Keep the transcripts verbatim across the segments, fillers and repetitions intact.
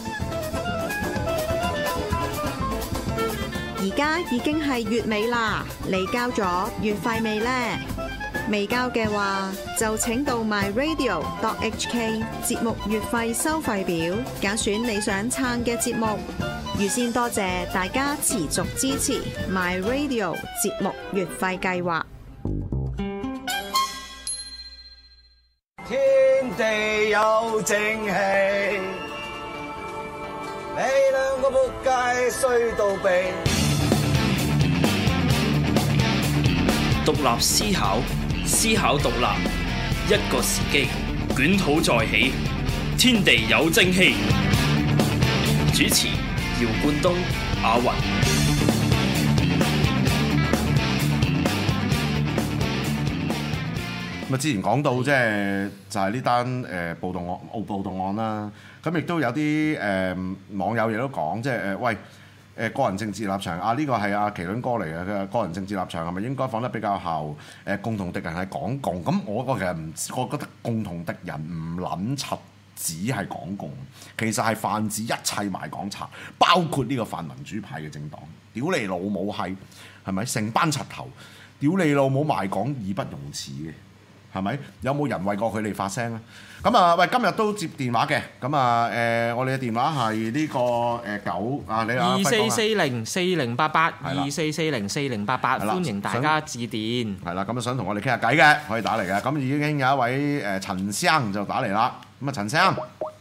而家已經係月尾啦，你交咗月費未呢？未交嘅話，就請到 my radio dot h k 節目月費收費表，揀選你想撐嘅節目。預先多謝大家持續支持 my radio 節目月費計劃。 天地有正氣，你兩個仆街衰到痹。 獨立思考，思考獨立，一個時機，捲土再起，天地有正氣。主持：姚冠東、阿雲。 咁啊，之前講到即係就係呢單誒暴動案、澳暴動案啦。咁亦都有啲誒、呃、網友亦都講，即係誒喂。誒個人政治立場啊，呢、這個係阿麒麟哥嚟嘅。佢話個人政治立場係咪應該放得比較後？誒共同敵人係港共，咁我個其實唔，我覺得共同敵人唔撚柒，只係港共，其實係泛指一切賣港賊，包括呢個泛民主派嘅政黨。屌你老母係，係咪成班柒頭？屌你老母賣港義不容辭嘅，係咪？有冇人為過佢哋發聲啊？咁啊，喂，今日都接電話嘅，咁啊，誒，我哋嘅電話係呢個誒九啊，你啊， 二四四零四零八八，二四四零四零八八，歡迎大家致電。 係啦，咁啊想同我哋傾下偈嘅，可以打嚟嘅。咁已經有一位誒陳生就打嚟啦。咁啊，陳生，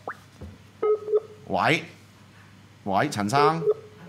喂，喂，陳生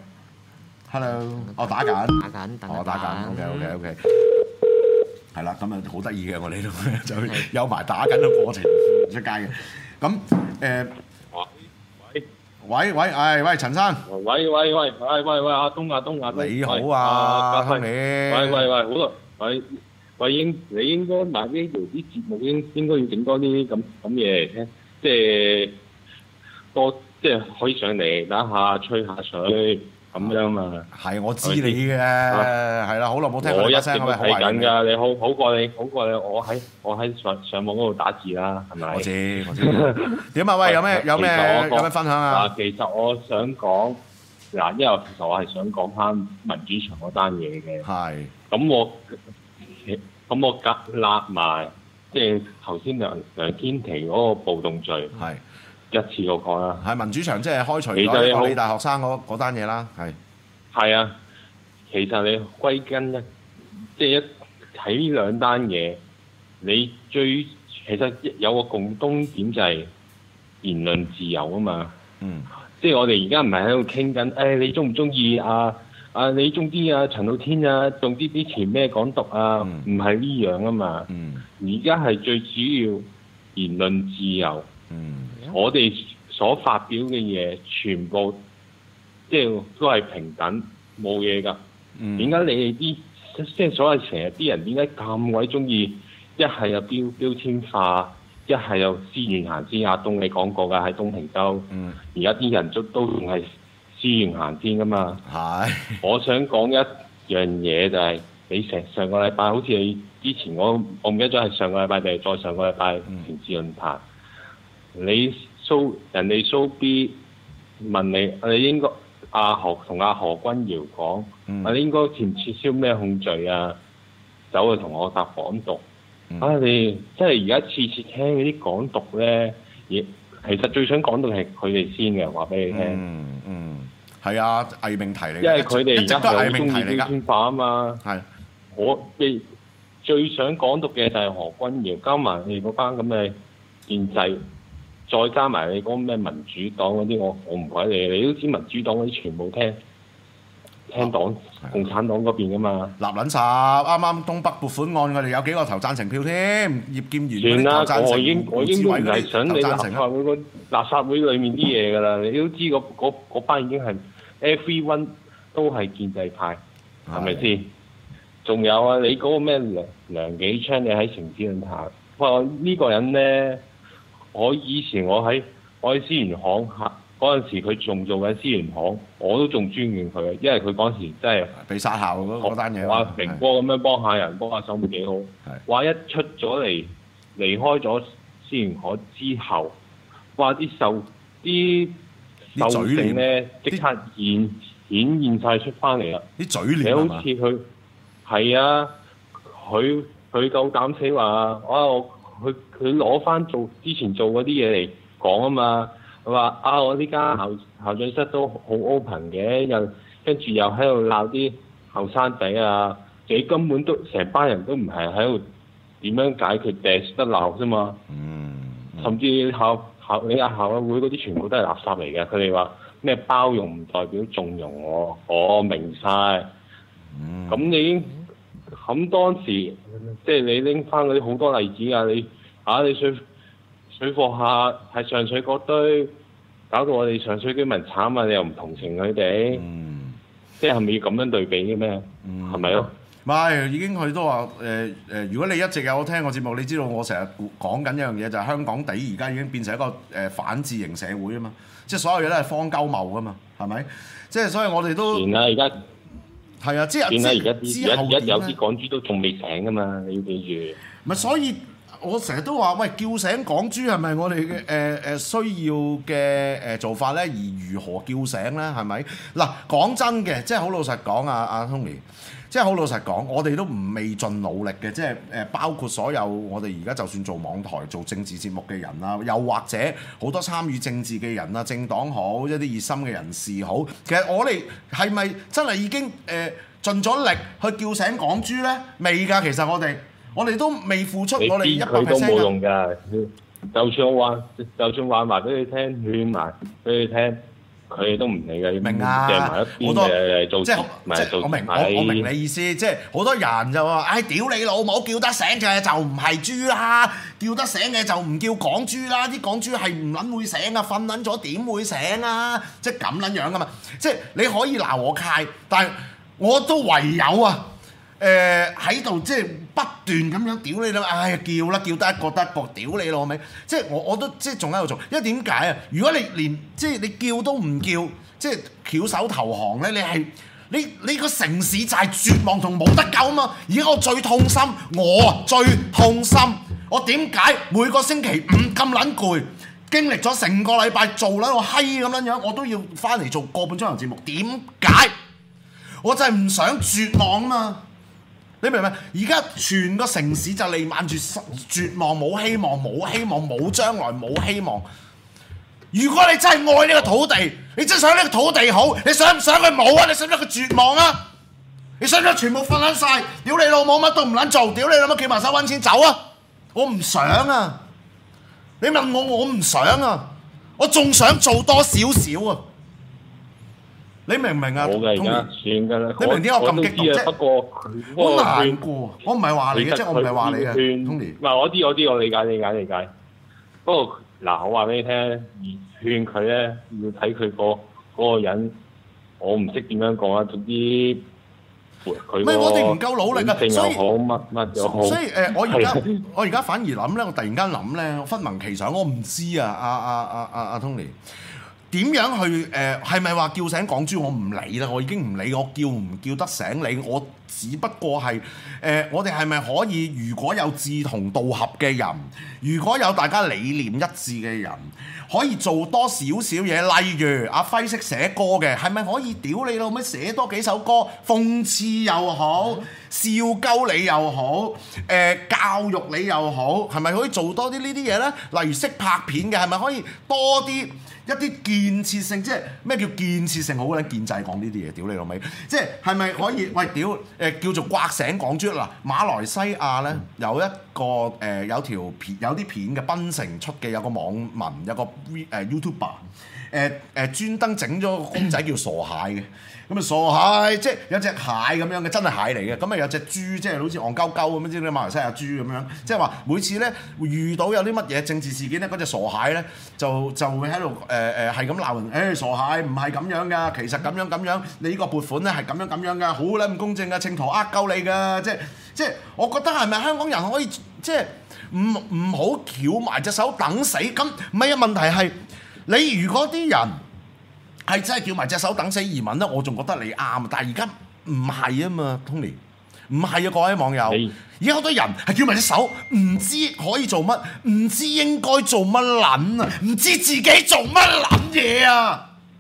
，hello，我打緊， 打緊， 我打緊 ，OK，OK，OK。係啦，咁啊好得意嘅，我哋都就有埋打緊嘅過程出街嘅。咁誒，喂喂喂，誒喂，陳生， 喂喂喂，喂喂喂，阿東阿東阿東， 你好啊，阿東你， 喂喂喂，好啦，喂喂應你應該買呢條啲節目應應該要整多啲咁咁嘢嚟聽，即係多即係可以上嚟打下吹下水。咁樣嘛， 係我知你嘅，係啦，好耐冇聽過我你把聲， 我一直都睇緊㗎，你好好過你，好過你，我喺我喺上上網嗰度打字啦，係咪？ 我知我知。點啊？喂，有咩有咩有咩分享啊？ 嗱，其實我想講嗱，因為其實我係想講翻民主牆嗰單嘢嘅。係。咁我咁我夾揦埋，即係頭先梁梁天琦嗰個暴動罪。係。一次過講啦，係民主牆即係開除咗個理大學生嗰嗰單嘢啦，係係啊，其實你歸根一即係一睇呢兩單嘢，你最其實有個共通點就係言論自由啊嘛，嗯，即係我哋而家唔係喺度傾緊，誒你中唔中意啊啊你中啲啊陳浩天啊，中啲啲前咩港獨啊，唔係呢樣啊嘛，嗯，而家係最主要言論自由，嗯。我哋所發表嘅嘢，全部即係都係平等，冇嘢㗎。點解你哋啲即係所謂成日啲人點解咁鬼中意一係又標標籤化，一係又思源行先？阿東你講過㗎，喺東平洲。嗯。而家啲人都都仲係思源行先㗎嘛。係。我想講一樣嘢就係、是，你成上個禮拜好似你之前我我唔記得咗係上個禮拜定係再上個禮拜城市論壇。你蘇人哋蘇 B 問你，你應該阿何同阿何君堯講，嗯、你應該撤唔撤銷咩控罪啊？走去同我答港獨。嗯、啊！你即係而家次次聽嗰啲港獨咧，亦其實最想港獨係佢哋先嘅，話俾你聽。嗯嗯，係啊，偽命題嚟。因為佢哋而家係好中意標籤化啊嘛。係。我哋最想港獨嘅就係何君堯，加埋你嗰班咁嘅建制。再加埋你講咩民主黨嗰啲，我我唔鬼理你，你都知民主黨嗰啲全部聽聽黨、啊、共產黨嗰邊噶嘛。立撚晒，啱啱東北撥款案，我哋有幾個投贊成票添，葉劍源嗰啲投贊成，我已經我已經唔係想你立法會個垃圾會裡面啲嘢㗎啦，你都知嗰嗰班已經係 everyone 都係建制派，係咪先？仲有啊，你嗰個咩梁梁紀昌，你喺城市論壇，哇呢個人咧〜我以前我喺我喺思源行嚇嗰陣時，佢仲做緊思源行，我都仲尊敬佢，因為佢嗰時真係被殺校嗰嗰單嘢。話明哥咁樣幫下人，幫下手咪幾好。話一出咗嚟離開咗思源行之後，話啲受啲獸性咧，即刻現顯現晒出翻嚟啦！ 啲嘴臉你好似佢係啊，佢佢夠膽死話啊！佢佢攞翻做之前做嗰啲嘢嚟講啊嘛！佢話啊，我呢間校校長室都好 open 嘅，又跟住又喺度鬧啲後生仔啊！你根本都成班人都唔係喺度點樣解決，掟得鬧啫嘛！ 嗯，嗯甚至校校你亞校委會嗰啲全部都係垃圾嚟嘅，佢哋話咩包容唔代表縱容我，我明晒。咁、嗯、你咁當時即係你拎翻嗰啲好多例子啊！你啊你水水貨客係上水嗰堆，搞到我哋上水居民慘啊！你又唔同情佢哋，嗯、即係係咪要咁樣對比嘅咩？係咪咯？ 唔係，已經佢都話誒誒，如果你一直有聽我節目，你知道我成日講緊一樣嘢，就係、是、香港地而家已經變成一個誒、呃、反智型社會啊嘛，即係所有嘢都係荒鳩謬噶嘛，係咪？即係所以我哋都變啦，而家係啊，即係變啦，而家而家而家有啲港豬都仲未醒噶嘛，你要記住。 咪所以我成日都話，喂，叫醒港豬係咪我哋嘅誒誒需要嘅誒做法咧？而如何叫醒咧？係咪？嗱，講真嘅，即係好老實講啊，阿 Tony。即係好老實講，我哋都唔未盡努力嘅，即係誒包括所有我哋而家就算做網台做政治節目嘅人啦，又或者好多參與政治嘅人啊，政黨好，一啲熱心嘅人士好，其實我哋係咪真係已經誒、呃、盡咗力去叫醒港豬咧？未㗎，其實我哋我哋都未付出我哋一百 percent 佢都冇用㗎，就算我話，就算話埋俾你聽，勸埋俾你聽。佢哋都唔理嘅， 明啊！好多做即係即係我明我我明你意思，即係好多人就話：唉，屌你老母，叫得醒嘅就唔係豬啦，叫得醒嘅就唔叫港豬啦，啲港豬係唔撚會醒啊，瞓撚咗點會醒啊？即係咁撚樣噶嘛！即係你可以鬧我契，但係我都唯有啊！誒喺度即係不斷咁樣屌你老，唉叫啦，叫得一個得一個，屌你老味！即係我我都即係仲喺度做，因為點解啊？如果你連即係你叫都唔叫，即係翹手投降咧，你係你你個城市就係絕望同冇得救啊嘛！而家我最痛心，我最痛心，我點解每個星期五咁撚攰，經歷咗成個禮拜做撚個閪咁樣樣，我都要翻嚟做個半鐘頭節目？點解？我就係唔想絕望啊嘛！你明唔明？而家全個城市就瀰漫住絕望，冇希望，冇希望，冇將來，冇希望。如果你真係愛呢個土地，你真係想呢個土地好，你想唔想佢冇啊？你想唔想佢絕望啊？你想唔想全部瞓撚晒？屌你老母，乜都唔撚做，屌你老母企埋手揾錢走啊！我唔想啊！你問我，我唔想啊！我仲想做多少少啊！你明唔明啊？ 好嘅，而家算㗎啦。 你明點解我咁激動啫？ 不過好難過，我唔係話你嘅，即係我唔係話你嘅。Tony， 唔係我知我知，我理解理解理解。不過嗱，我話俾你聽，勸佢咧要睇佢個嗰個人，我唔識點樣講啊。總之佢唔係我哋唔夠努力啊， 所以好乜乜又好。 所以誒，我而家我而家反而諗咧，我突然間諗咧，我忽聞其想，我唔知啊，阿阿阿阿阿 Tony。點樣去誒？係咪話叫醒港豬？我唔理啦，我已經唔理我叫唔叫得醒你。我只不過係誒、呃，我哋係咪可以？如果有志同道合嘅人，如果有大家理念一致嘅人，可以做多少少嘢。例如阿輝識寫歌嘅，係咪可以屌你老味寫多幾首歌，諷刺又好，笑鳩你又好，誒、呃、教育你又好，係咪可以做多啲呢啲嘢呢？例如識拍片嘅，係咪可以多啲？一啲建設性，即係咩叫建設性？好撚建制講呢啲嘢，屌你老味！即係係咪可以？喂，屌誒、呃、叫做刮醒港豬嗱！馬來西亞咧有一個誒、呃、有條片有啲片嘅檳城出嘅，有個網民有個 V 誒、呃、YouTuber 誒誒專登整咗個公仔叫傻蟹嘅。咁啊傻蟹，即係有隻蟹咁樣嘅，真係蟹嚟嘅。咁啊有隻豬，即係好似戇鳩鳩咁樣，即係馬來西亞豬咁樣。即係話每次咧遇到有啲乜嘢政治事件咧，嗰隻傻蟹咧就就會喺度誒誒係咁鬧人。誒、欸、傻蟹唔係咁樣㗎，其實咁樣咁樣，你呢個撥款咧係咁樣咁樣㗎，好撚唔公正㗎，正途呃鳩你㗎。即係即係我覺得係咪香港人可以即係唔唔好翹埋隻手等死？咁唔係啊，問題係你如果啲人係真係叫埋隻手等死移民咧，我仲覺得你啱。但係而家唔係啊嘛 ，Tony，唔係啊，各位網友。而家好多人係叫埋隻手，唔知可以做乜，唔知應該做乜撚啊，唔知自己做乜撚嘢啊！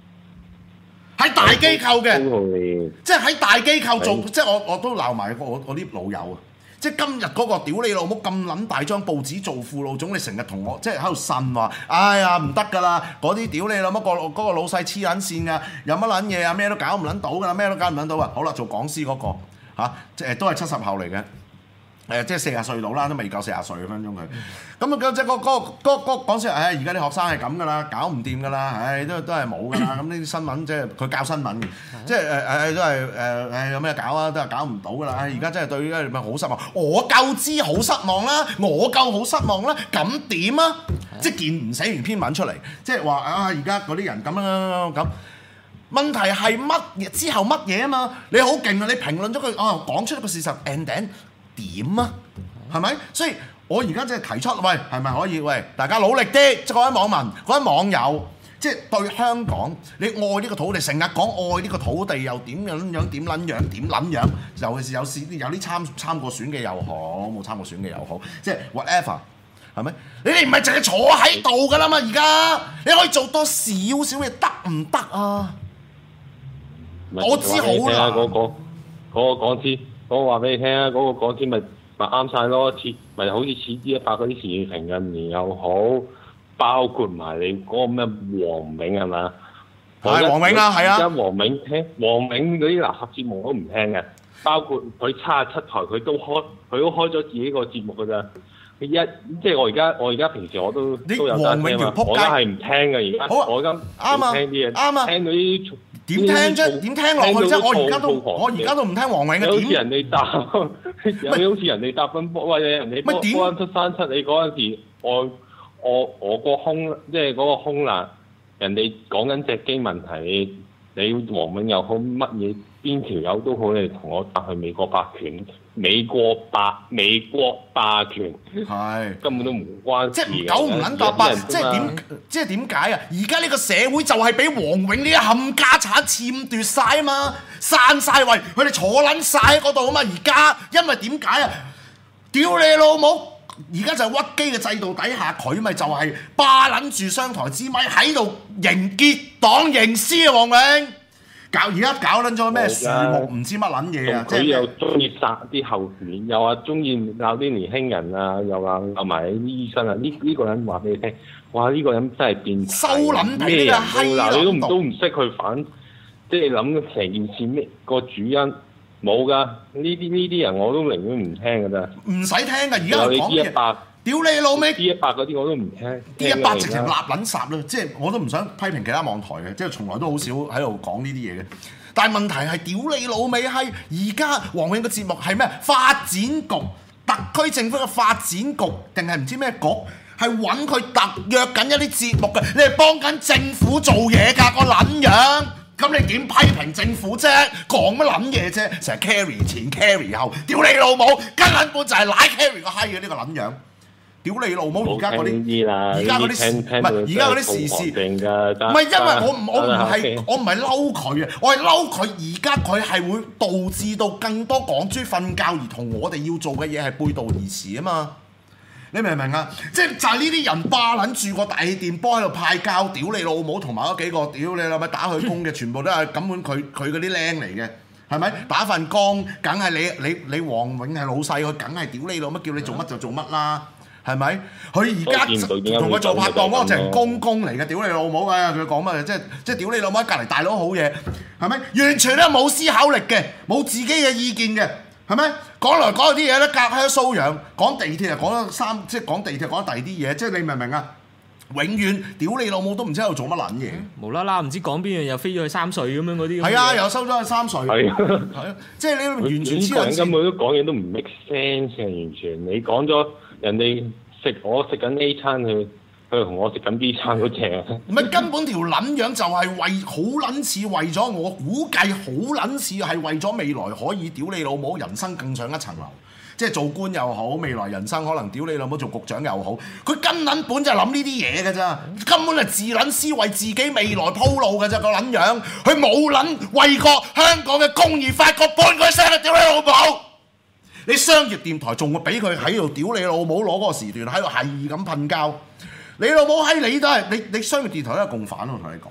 喺大機構嘅， 嗯、 即係喺大機構做，即係我我都鬧埋我我啲老友啊！即係今日嗰個屌你老母咁撚大張報紙做副老總，你成日同我即係喺度呻話，哎呀唔得㗎啦！嗰啲屌你老母個嗰個老細黐撚線㗎，有乜撚嘢啊？咩都搞唔撚到㗎啦，咩都搞唔撚到啊！好啦，做講師嗰、嗰個嚇，即係都係七十後嚟嘅。誒即係四十歲到啦，都未夠四十歲分鐘佢。咁啊，即係嗰嗰嗰嗰講先，唉！而家啲學生係咁噶啦，搞唔掂噶啦，唉，都都係冇噶啦。咁呢啲新聞即係佢教新聞嘅，即係誒誒都係誒誒有咩搞啊？都係搞唔到噶啦。唉，而家真係對於咪好失望。我夠知好失望啦，我夠好失望啦。咁點啊？即係見唔寫完篇文出嚟，即係話啊！而家嗰啲人咁樣咁。問題係乜嘢之後乜嘢啊嘛？你好勁啊！你評論咗佢啊，講出一個事實 and then 點啊？係咪？所以我而家即係提出，喂，係咪可以？喂，大家努力啲，即係各位網民、各位網友，即係對香港，你愛呢個土地，成日講愛呢個土地，又點樣樣？點撚樣？點撚樣？尤其是有時有啲參參過選嘅又好，冇參過選嘅又好，即係 whatever。係咪？你哋唔係淨係坐喺度㗎啦嘛？而家你可以做多少少嘢，得唔得啊？我知好啦。 嗰個嗰個講師，我話俾你聽啊，嗰個講師咪咪啱晒咯，似咪好似似啲一百嗰啲時事評論員又好，包括埋你嗰個咩黃永係嘛？ 係黃永啊，係啊。 而家黃永聽黃永嗰啲垃圾節目我都唔聽嘅，包括佢七十七台佢都開，佢都開咗自己個節目㗎咋。一即係我而家，我而家平時我都都有得聽嘛，我都係唔聽嘅而家。我而家啱啊，聽啲嘢，啱啊，聽到啲點聽啫？點聽落去啫？我而家都我而家都唔聽黃永嘅。 好似人哋答，有好似人哋答緊波，喂人哋波波七三七，你嗰陣時我我我個空即係嗰個空難，人哋講緊隻機問題，你黃永又好乜嘢邊條友都好，你同我答去美國霸權。美國霸美國霸權係根本都唔關事， 即係九唔撚搭八，即係點？即係點解啊？而家呢個社會就係俾黃永呢啲冚家產佔奪晒啊嘛，散晒位，佢哋坐撚晒喺嗰度啊嘛。而家因為點解啊？屌你老母！而家就係屈機嘅制度底下，佢咪就係霸撚住商台之咪喺度營結黨營私啊！黃永。搞而家搞撚咗咩樹木唔知乜撚嘢啊！ 佢又中意殺啲後面，又話中意鬧啲年輕人啊，又話鬧埋啲醫生啊！呢呢、呢個人話俾你聽，哇！呢、呢個人真係變態， 收撚皮啊！閪嗱，你都唔都唔識去反，即係諗成件事咩個主因冇㗎。呢啲呢啲人我都寧願唔聽㗎咋。 唔使聽㗎，而家講嘢。屌你老味 ！D 一百嗰啲我都唔聽 ，D 一百直情立撚殺啦！即係我都唔想批評其他網台嘅，即係從來都好少喺度講呢啲嘢嘅。但係問題係屌你老味係而家黃永嘅節目係咩？發展局、特區政府嘅發展局定係唔知咩局？係揾佢特約緊一啲節目嘅，你係幫緊政府做嘢㗎個撚樣。咁你點批評政府啫？講乜撚嘢啫？成日 carry 前 carry 後，屌你老母！根本就係奶 carry 個閪嘅呢個撚樣。屌你老母！而家嗰啲，而家嗰啲唔係而家嗰啲時事，唔係因為我唔我唔係我唔係嬲佢啊！我係嬲佢而家佢係會導致到更多港豬瞓覺，而同我哋要做嘅嘢係背道而馳啊嘛！你明唔明啊？即係就係呢啲人霸撚住個大氣電波喺度派膠，屌你老母同埋嗰幾個屌你老母打佢工嘅，全部都係根本佢佢嗰啲僆嚟嘅。係咪打份工？梗係你你你黃永係老細，佢梗係屌你老母，叫你做乜就做乜啦。係咪？佢而家同佢做拍檔嗰個就係公公嚟嘅，屌你老母啊！佢講乜？即係即係屌你老母隔離大佬好嘢，係咪？完全都冇思考力嘅，冇自己嘅意見嘅，係咪？講來講去啲嘢咧，隔靴搔癢，講地鐵啊，講咗三，即係講地鐵講第二啲嘢，即係你明唔明啊？永遠屌你老母都唔知喺度做乜撚嘢， 無啦啦唔知講邊樣又飛咗去三隧咁樣嗰啲。 係啊，又收咗去三隧。係啊，係啊，即係你完全黐人。 根本都講嘢都唔 make sense 嘅，完全。你講咗人哋食我食緊 A 餐，佢佢同我食緊 B 餐嗰隻。 唔係根本條撚樣就係為好撚似為咗我估計好撚似係為咗未來可以屌你老母人生更上一層樓。即係做官又好，未來人生可能屌你老母做局長又好，佢根撚本就係諗呢啲嘢嘅咋，根本係自撚思為自己未來鋪路嘅咋個撚樣，佢冇撚為過香港嘅公義發過半句聲啊！屌你老母！你商業電台仲會俾佢喺度屌你老母攞嗰個時段喺度係咁噴膠，你老母閪你都係你你商業電台都係共犯咯，我同你講，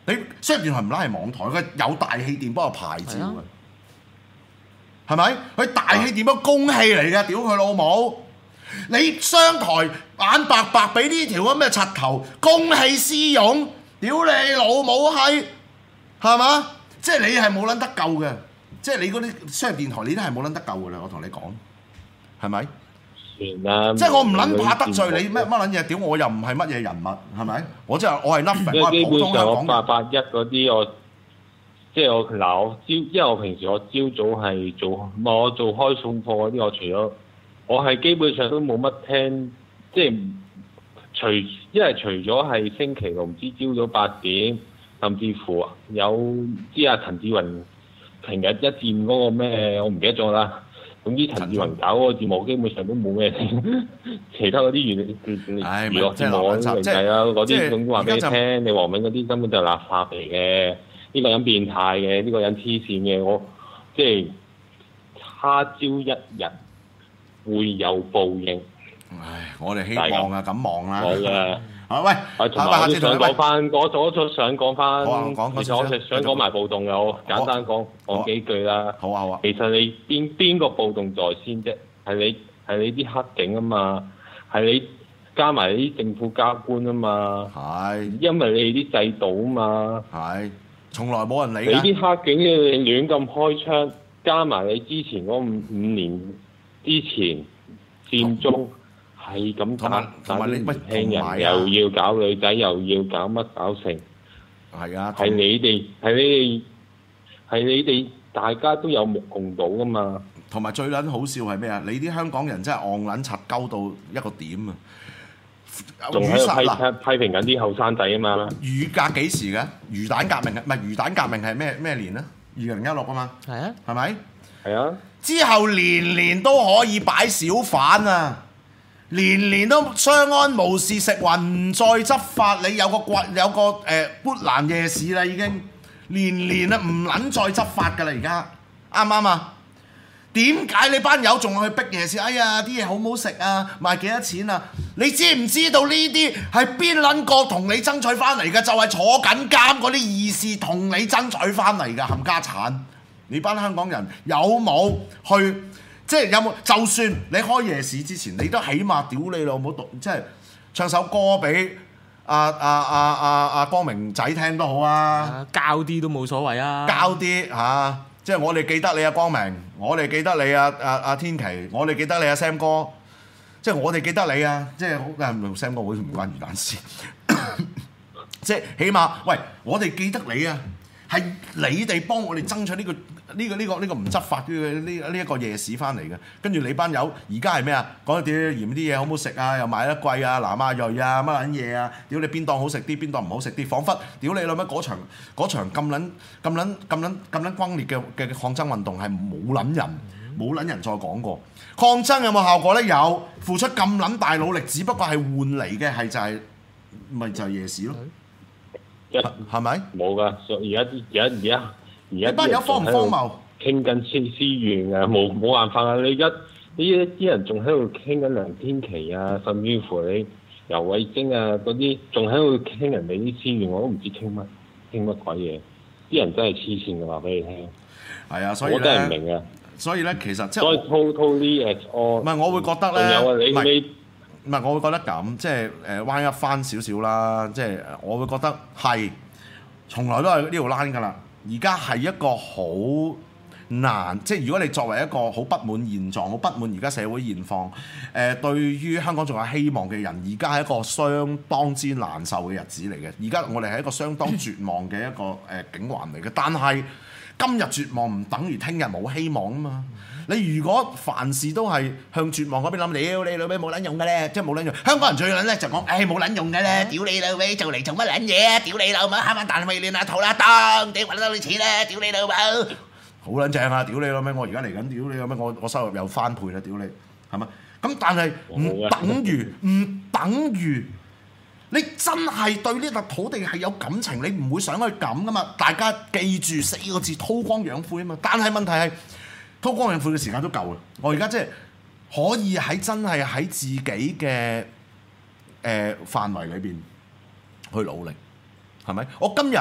你商業電台唔拉係網台，佢有大氣電波嘅牌照嘅，係咪？佢大氣電波公器嚟嘅，屌佢老母！你商台眼白白俾呢條咁嘅柒頭公器私用，屌你老母閪，係嘛？即係你係冇撚得救嘅，即係你嗰啲商業電台你都係冇撚得救嘅啦，我同你講，係咪？ 算啦， 即係我唔撚怕得罪你咩乜撚嘢，屌我又唔係乜嘢人物，係咪？我即係我係 nothing， 我係普通香港人。 八八一嗰啲我，即係我嗱我朝，因為我平時我朝早係做，我做開送貨嗰啲，我除咗我係基本上都冇乜聽，即係除，因為除咗係星期六唔知朝早八點，甚至乎有知阿陳志雲平日一至五嗰個咩，我唔記得咗啦。總之陳志雲搞嗰個節目，基本上都冇咩聽，其他嗰啲娛娛娛樂節目嚟計啊，嗰啲總之話俾你聽，你黃敏嗰啲根本就係垃圾嚟嘅，呢個人變態嘅，呢個人黐線嘅，我即係他朝一日會有報應。 唉，我哋希望啊，咁望啦。 好嘅。 啊喂， 啊同埋我都想講翻，我我都想講翻，其實我係想講埋暴動嘅，我簡單講講幾句啦。 好啊好啊。 其實你邊邊個暴動在先啫？係你係你啲黑警啊嘛，係你加埋你啲政府加官啊嘛。係。因為你啲制度啊嘛。係。從來冇人理。你啲黑警你亂咁開槍，加埋你之前嗰五五年之前佔中。係咁打，打啲年輕人又要搞女仔，又要搞乜搞成，係啊，係你哋，係你哋，係你哋，大家都有目共睹噶嘛。同埋最撚好笑係咩啊？你啲香港人真係戇撚柒鳩到一個點啊！仲喺度批批評緊啲後生仔啊嘛。雨革幾時嘅？魚蛋革命係唔係魚蛋革命係咩咩年啊？二零一六啊嘛。係啊。係咪？係啊。之後年年都可以擺小販啊！年年都相安無事，食環唔再執法，你有個骨有個誒砵蘭夜市啦，已經年年啊唔撚再執法㗎啦，而家啱唔啱啊？點解你班友仲去逼夜市？哎呀，啲嘢好唔好食啊？賣幾多錢啊？你知唔知道呢啲係邊撚個同你爭取翻嚟嘅？就係、是、坐緊監嗰啲義士同你爭取翻嚟㗎，冚家產！你班香港人有冇去？即係有冇？就算你開夜市之前，你都起碼屌你老母讀，即係唱首歌俾阿阿阿阿阿光明仔聽都好啊！教啲都冇所謂啊！教啲嚇，即係我哋記得你啊光明，我哋記得你啊啊啊天琪，我哋記得你啊 Sam 哥，即係我哋記得你啊！即係好唔 Sam 哥好似唔關魚蛋事，即係起碼喂，我哋記得你啊！係你哋幫我哋爭取呢、呢個呢、呢個呢、呢個呢、呢個唔執法嘅呢呢一個夜市翻嚟嘅，跟住你班友而家係咩啊？講屌嫌啲嘢好唔好食啊？又賣得貴啊，南亞裔啊，乜撚嘢啊？屌你邊檔好食啲，邊檔唔好食啲？彷彿屌你老乜嗰場嗰場咁撚咁撚咁撚咁撚轟烈嘅嘅抗爭運動係冇撚人冇撚人再講過。抗爭有冇效果咧？有，付出咁撚大努力，只不過係換嚟嘅係就係咪就係夜市咯？係咪？冇噶，而家啲而家而家而家班友荒唔荒謬？傾緊私私怨啊，冇冇辦法啊！你而家呢一啲人仲喺度傾緊梁天琦啊，甚至乎你游蕙禎啊嗰啲，仲喺度傾人哋啲私怨，我都唔知傾乜傾乜鬼嘢。啲人真係黐線嘅話俾你聽。係啊，所以我真係唔明啊。所以咧，其實即係。所以 totally at all。唔係，我會覺得咧。仲有啊，你你。唔係，我會覺得咁，即係誒彎一翻少少啦。即係我會覺得係，從來都係呢條 line 㗎啦。而家係一個好難，即係如果你作為一個好不滿現狀、好不滿而家社會現況，誒、呃、對於香港仲有希望嘅人，而家係一個相當之難受嘅日子嚟嘅。而家我哋係一個相當絕望嘅一個誒境環嚟嘅。但係今日絕望唔等於聽日冇希望啊嘛。你如果凡事都係向絕望嗰邊諗，屌你老味冇撚用嘅咧，即係冇撚用。香港人最撚咧就講，誒冇撚用嘅咧，屌你老味做嚟做乜撚嘢啊？屌你老母慳翻啖氣亂下肚啦，當屌揾得到你錢咧，屌你老母，好撚正啊！屌你老味，我而家嚟緊，屌你老味，我我收入又翻倍啦，屌你，係咪？咁但係唔等於唔等於你真係對呢笪土地係有感情，你唔會想去咁噶嘛？大家記住四個字：韜光養晦啊嘛。但係問題係。韜光養晦嘅時間都夠啦，我而家即係可以喺真係喺自己嘅誒、呃、範圍裏邊去努力，係咪？我今日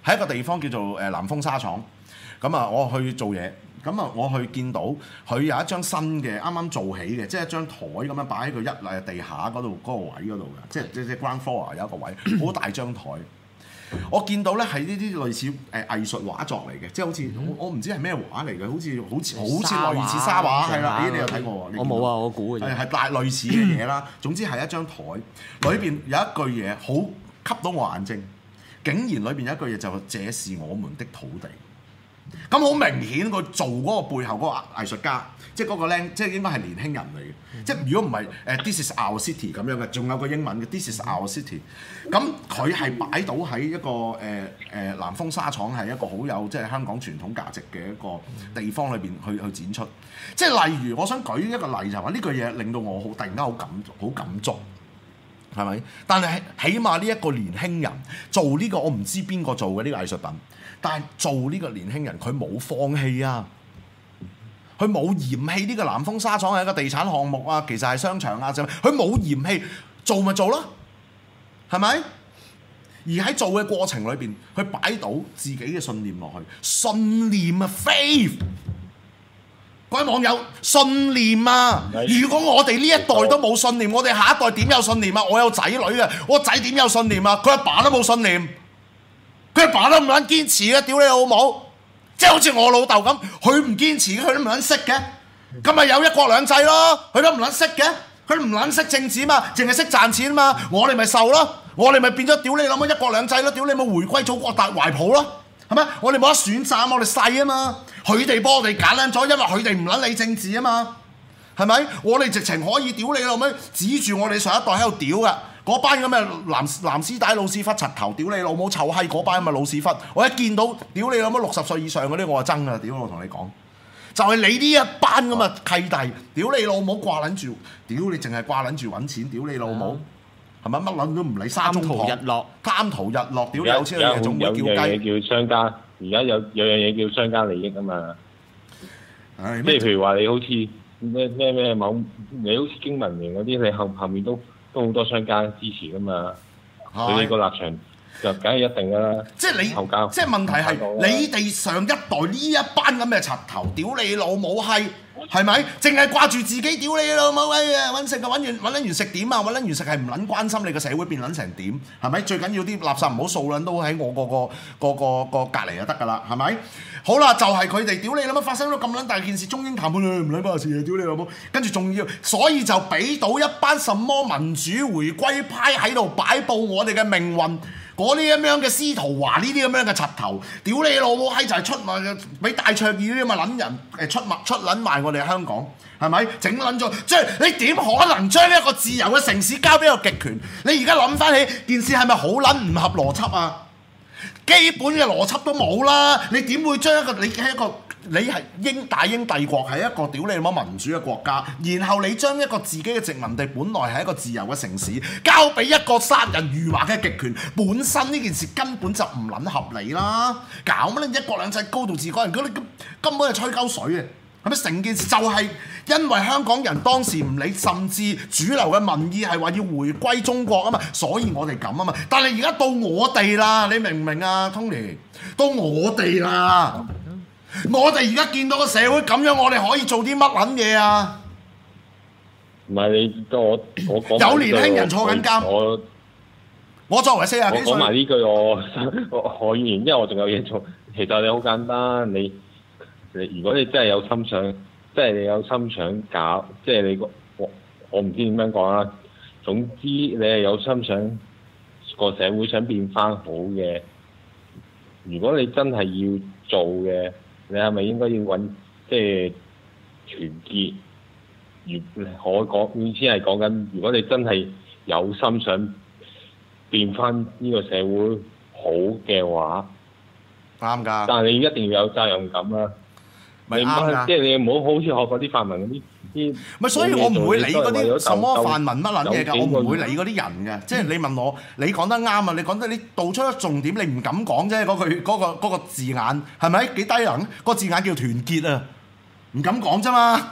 喺一個地方叫做誒南豐紗廠。咁啊，我去做嘢，咁啊，我去見到佢有一張新嘅，啱啱做起嘅，即係一張台咁樣擺喺佢一誒地下嗰度嗰個位嗰度嘅，即係即係 ground floor 有一個位，好大張台。我見到咧係呢啲類似誒藝術畫作嚟嘅，即係好似我我唔知係咩畫嚟嘅，好似好似好似類似沙畫係啦。咦，你有睇過喎？ 我冇啊，我估嘅啫。 係係大類似嘅嘢啦。總之係一張台，裏邊有一句嘢好吸到我眼睛，竟然裏邊有一句嘢就係這是我們的土地。咁好明顯，佢做嗰個背後嗰個藝術家，即係嗰個僆，即係應該係年輕人嚟嘅。嗯、即係如果唔係誒 This is our city 咁樣嘅，仲有個英文嘅 This is our city。咁佢係擺到喺一個誒誒、呃呃、南豐紗廠係一個好有即係香港傳統價值嘅一個地方裏邊去去展出。即係例如，我想舉一個例就係話呢句嘢令到我好突然間好感好感觸，係咪？但係起碼呢一個年輕人做呢、呢個，我唔知邊個做嘅呢、呢個藝術品。但係做呢個年輕人，佢冇放棄啊！佢冇嫌棄呢個南豐紗廠係一個地產項目啊，其實係商場啊，就佢冇嫌棄，做咪做咯，係咪？而喺做嘅過程裏邊，佢擺到自己嘅信念落去，信念啊 ，faith。各位網友，信念啊！如果我哋呢一代都冇信念，我哋下一代點有信念啊？我有仔女嘅，我仔點有信念啊？佢阿爸都冇信念。佢阿爸都唔撚堅持嘅，屌你老母！即係好似我老豆咁，佢唔堅持，佢都唔撚識嘅。咁咪有一國兩制咯，佢都唔撚識嘅，佢都唔撚識政治嘛，淨係識賺錢嘛。我哋咪受咯，我哋咪變咗屌你老母一國兩制咯，屌你冇回歸祖國大懷抱咯，係咪？我哋冇得選擇，我哋細啊嘛，佢哋幫我哋揀撚咗，因為佢哋唔撚理政治啊嘛，係咪？我哋直情可以屌你老母，指住我哋上一代喺度屌噶。嗰班咁嘅藍藍絲帶老屎忽柒頭，屌你老母臭閪！嗰班咁嘅老屎忽，我一見到屌你老母六十歲以上嗰啲，我就憎啊！屌我同你講，就係、是、你呢一班咁嘅契弟，屌你老母掛撚住，屌你淨係掛撚住揾錢，屌你老母，係咪乜撚都唔理？三中堂日落，貪圖日落，屌你有錢嘅總會叫雞。有樣嘢叫商家，而家有有樣嘢叫商家利益啊嘛。 係即係譬如話你好似咩咩咩某，你好似經文明嗰啲，你後後面都。都好多商家支持噶嘛，佢哋個立場就梗係一定噶啦。即係你， 即係問題係你哋上一代呢一班咁嘅柒頭，屌你老母閪，係咪？淨係掛住自己，屌你老母閪啊！揾食啊，揾完揾撚完食點啊？揾撚完食係唔撚關心你個社會變撚成點？係咪？最緊要啲垃圾唔好掃撚都喺我個個個個個隔離就得㗎啦，係咪？好啦，就係佢哋屌你老母發生咗咁撚大件事，中英談判唔撚關事啊！屌你老母，跟住仲要，所以就俾到一班什麼民主回歸派喺度擺佈我哋嘅命運，嗰啲咁樣嘅司徒華呢啲咁樣嘅柒頭，屌你老母閪就係出賣，俾戴卓爾呢啲咁嘅撚人誒出賣出撚賣我哋香港，係咪？整撚咗，即係你點可能將一個自由嘅城市交俾個極權？你而家諗翻起件事係咪好撚唔合邏輯啊？基本嘅邏輯都冇啦，你點會將一個你係一個你係英大英帝國係一個屌你老母民主嘅國家，然後你將一個自己嘅殖民地本來係一個自由嘅城市，交俾一個殺人如麻嘅極權，本身呢件事根本就唔撚合理啦！搞乜你一國兩制高度自改，人嗰啲根本係吹鳩水嘅，係咪？成件事就係因為香港人當時唔理，甚至主流嘅民意係話要回歸中國啊嘛，所以我哋咁啊嘛。但係而家到我哋啦，你明唔明啊 ，Tony？ 到我哋啦，我哋而家見到個社會咁樣，我哋可以做啲乜撚嘢啊？ 唔係你我我講有年輕人坐緊監，我我作為四廿幾歲， 我講埋呢句我我可以，因為我仲有嘢做。其實你好簡單，你你如果你真係有心想。即係你有心想搞，即係你個我我唔知點樣講啦。總之你係有心想個社會想變翻好嘅，如果你真係要做嘅，你係咪應該要揾即係團結？如我講意思係講緊，如果你真係有心想變翻呢個社會好嘅話， 啱㗎。 但係你一定要有責任感啦。 咪啱㗎， 即係你唔好好似學嗰啲泛民嗰啲啲。 咪所以我唔會理嗰啲什麼泛民乜撚嘢㗎，我唔會理嗰啲人嘅。即係你問我，你講得啱啊！你講得你道出咗重點，你唔敢講啫。嗰句嗰個嗰個字眼係咪幾低能？個字眼叫團結啊，唔敢講啫嘛。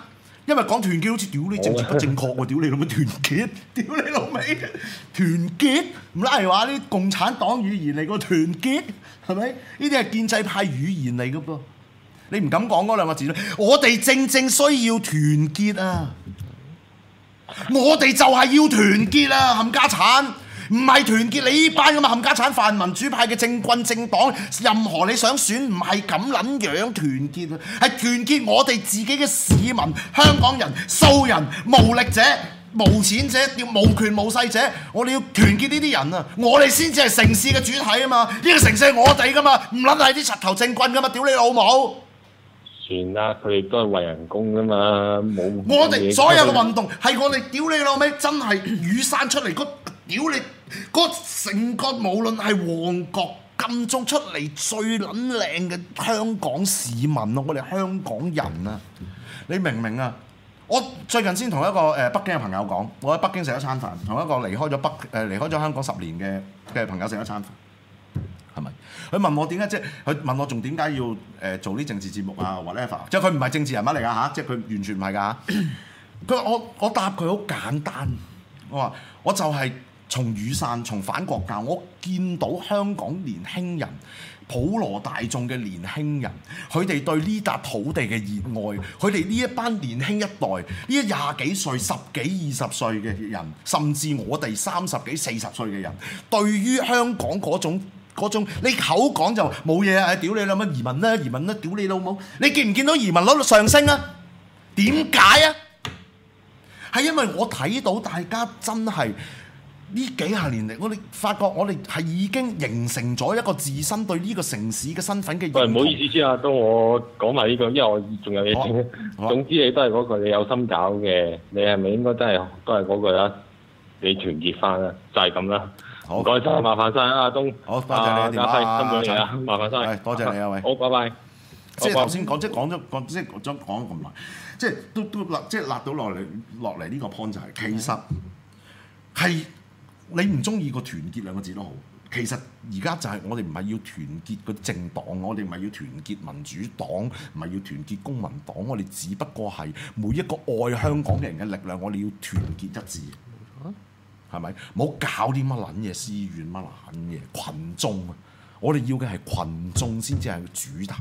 因為講團結好似屌你政治不正確喎，屌你老味團結，屌你老味團結，唔拉係話啲共產黨語言嚟個團結，係咪？呢啲係建制派語言嚟嘅噃，你唔敢講嗰兩個字咧。我哋正正需要團結啊！我哋就係要團結啊！冚家產。唔係團結你呢班咁嘅冚家產泛民主派嘅政棍政黨，任何你想選唔係咁撚樣團結啊，係團結我哋自己嘅市民、香港人、素人、無力者、無錢者、無權無勢者，我哋要團結呢啲人啊！我哋先至係城市嘅主體啊嘛！呢個城市係我哋噶嘛，唔撚係啲柒頭政棍噶嘛！屌你老母！算啦，佢哋都係為人工噶嘛，冇。 我哋所有嘅運動係我哋屌你老味，真係雨傘出嚟嗰屌你嗰成個無論係旺角金鐘出嚟最撚靚嘅香港市民啊！我哋香港人啊，你明唔明啊？我最近先同一個誒北京嘅朋友講，我喺北京食一餐飯，同一個離開咗北誒離開咗香港十年嘅嘅朋友食一餐飯。係咪？佢問我點解，即係佢問我仲點解要誒做啲政治節目啊 whatever， 即係佢唔係政治人物嚟㗎嚇，即係佢完全唔係㗎。佢話我我答佢好簡單，我話我就係從雨傘從反國教，我見到香港年輕人普羅大眾嘅年輕人，佢哋對呢笪土地嘅熱愛，佢哋呢一班年輕一代，呢一廿幾歲、十幾二十歲嘅人，甚至我哋三十幾四十歲嘅人，對於香港嗰種。嗰種你口講就冇嘢啊！屌你老母移民啦，移民啦！屌你老母！你見唔見到移民率上升啊？點解啊？係因為我睇到大家真係呢幾廿年嚟，我哋發覺我哋係已經形成咗一個自身對呢個城市嘅身份嘅認同。 喂，唔好意思先啊，當我講埋呢個，因為我仲有嘢整。 啊、 總之你都係嗰句，你有心搞嘅，你係咪應該真係都係嗰句啦？你團結翻啦，就係咁啦。唔該晒，麻煩晒啊，阿東。 好，多謝你電話啊， 辛苦你啊，麻煩晒。 多謝你啊，喂。 好，拜拜。 即係頭先講，即係講咗講，即係講咗講咁耐，即係都都辣，即係辣到落嚟落嚟呢個 point 就係、是，其實係你唔中意個團結兩個字都好，其實而家就係我哋唔係要團結個政黨，我哋唔係要團結民主黨，唔係要團結公民黨，我哋只不過係每一個愛香港人嘅力量，我哋要團結一致。係咪？唔好搞啲乜撚嘢私怨乜撚嘢群眾啊！我哋要嘅係群眾先至係主體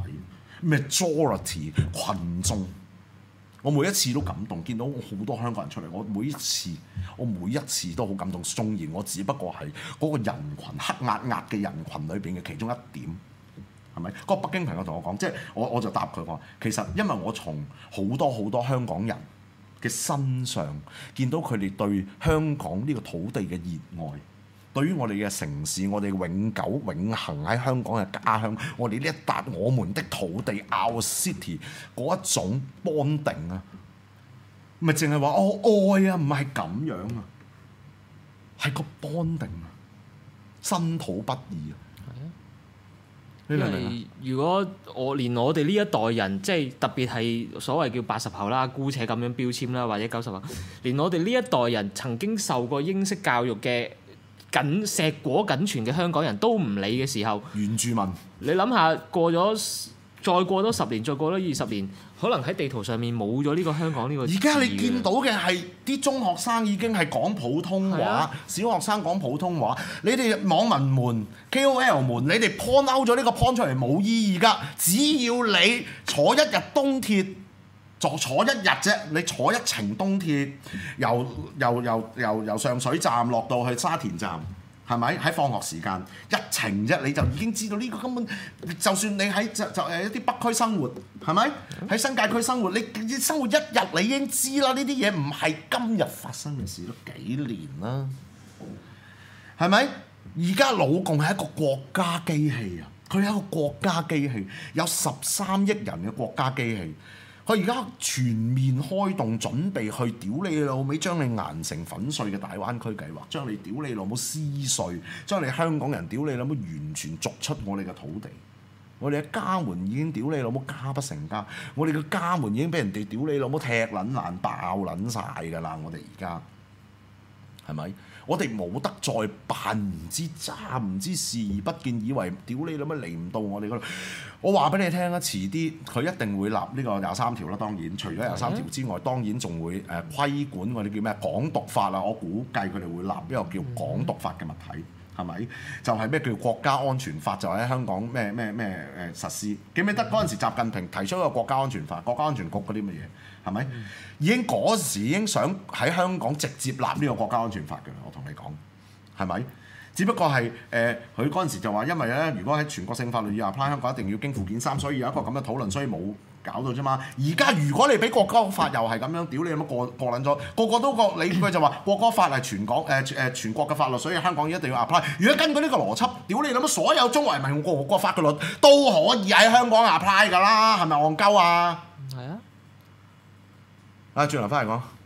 ，majority 群眾。我每一次都感動，見到好多香港人出嚟，我每一次我每一次都好感動。縱然我只不過係嗰個人群黑壓壓嘅人群裏邊嘅其中一點，係咪？嗰個北京朋友同我講，即係我我就答佢話，其實因為我從好多好多香港人嘅身上見到佢哋對香港呢個土地嘅熱愛，對於我哋嘅城市，我哋永久永恆喺香港嘅家鄉，我哋呢一笪我們的土地 Our City 嗰一種 bonding 啊，咪淨係話我愛啊，唔係咁樣啊，係個 bonding 啊，身土不異啊。 因為如果我連我哋呢一代人，即係特別係所謂叫八十後啦，姑且咁樣標籤啦，或者九十後，連我哋呢一代人曾經受過英式教育嘅僅碩果僅存嘅香港人都唔理嘅時候， 原住民， 你諗下過咗再過多十年，再過多二十年，可能喺地圖上面冇咗呢個香港呢個字。 而家你見到嘅係啲中學生已經係講普通話，啊、小學生講普通話。你哋網民們、K O L 們，你哋 point out 咗呢個 point 出嚟冇意義㗎。只要你坐一日東鐵，就坐一日啫。你坐一程東鐵，由由由由由上水站落到去沙田站。係咪喺放學時間一程啫？你就已經知道呢個根本，就算你喺就就誒一啲北區生活，係咪喺新界區生活？你你生活一日，你已經知啦。呢啲嘢唔係今日發生嘅事，都幾年啦，係咪？而家老共係一個國家機器啊！佢係一個國家機器，有十三億人嘅國家機器。佢而家全面開動，準備去屌你老味，將你研成粉碎嘅大灣區計劃，將你屌你老母撕碎，將你香港人屌你老母完全逐出我哋嘅土地。我哋嘅家門已經屌你老母家不成家，我哋嘅家門已經俾人哋屌你老母踢撚爛爆撚晒㗎啦！我哋而家係咪？ 我哋冇得再扮唔知渣唔知視而不見，以為屌你諗乜嚟唔到我哋嗰度。我話俾你聽啊，遲啲佢一定會立呢個廿三條啦。當然，除咗廿三條之外，當然仲會誒規管嗰啲叫咩港獨法啊。我估計佢哋會立呢個叫港獨法嘅物體，係咪？就係咩叫國家安全法？就喺香港咩咩咩誒實施。記唔記得嗰陣時習近平提出一個國家安全法、國家安全局嗰啲乜嘢？係咪？已經嗰時已經想喺香港直接立呢個國家安全法嘅啦。我同你講，係咪？只不過係誒，佢嗰陣時就話，因為咧，如果喺全國性法律要 apply 香港，一定要經附件三，所以有一個咁嘅討論，所以冇搞到啫嘛。而家如果你俾國歌法又係咁樣，屌你有乜過過撚咗？個個都個理據就話國歌法係全港誒誒、呃、全國嘅法律，所以香港一定要 apply。如果根據呢個邏輯，屌你諗乜所有中華人民共和國法嘅律都可以喺香港 apply 㗎啦，係咪戇鳩啊？ 係啊。 啊，轉頭翻嚟講。